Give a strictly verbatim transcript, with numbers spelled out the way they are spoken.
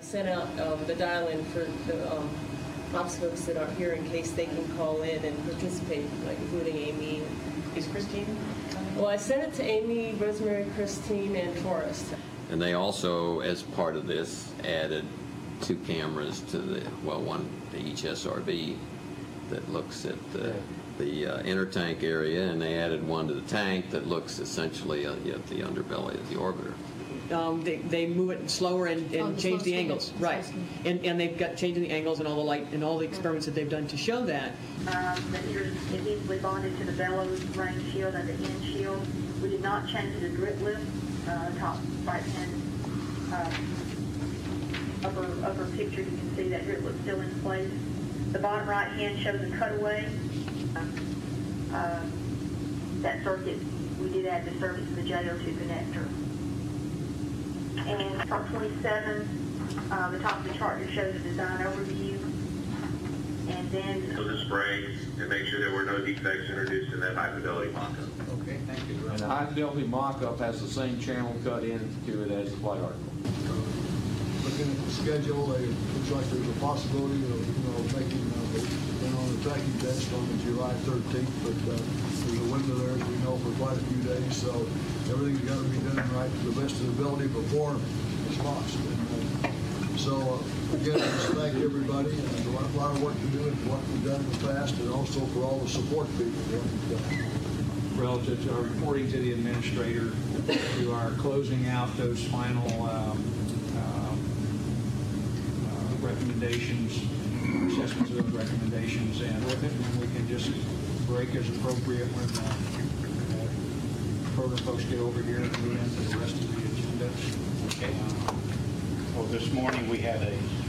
sent out um, the dial-in for the um, ops folks that are here in case they can call in and participate, like including Amy. Is Christine coming? Well, I sent it to Amy, Rosemary, Christine, and Forrest. And they also, as part of this, added two cameras to the, well, one to each S R V that looks at the, the uh, inner tank area, and they added one to the tank that looks essentially at the underbelly of the orbiter. Um, they, they move it slower and, and Oh, the change slow the angles, speed. right? Slow speed. And and they've got changing the angles and all the light and all the experiments that they've done to show that. Um, the heater is easily bonded to the bellows, ring shield, and the end shield. We did not change the drip lift, uh, top right hand uh, upper upper picture. You can see that drip lift still in place. The bottom right hand shows a cutaway. Uh, uh, that circuit, we did add the service to the J O two connector. And top twenty-seven, uh, the top of the chart just shows a design overview. And then So the spray and make sure there were no defects introduced in that high fidelity mock-up. Okay, thank you. And the high fidelity mock-up has the same channel cut into it as the flight article. Looking at the schedule, it looks like there's a possibility of, you know, making, uh, been on the tracking test on the July thirteenth, but uh, there's a window there, as we know, for quite a few days, so everything's got to be done right to the best of the ability before it's launched. And, uh, so, uh, again, I just thank everybody, and there's a lot, lot of work to do, and what we've done in the past, and also for all the support people that we've done. Relative to our reporting to the administrator, to our closing out those final um, um, uh, recommendations, assessments of those recommendations, and with it, and we can just break as appropriate when uh, uh, program folks get over here and move into the rest of the agenda. Okay. Well, this morning we had a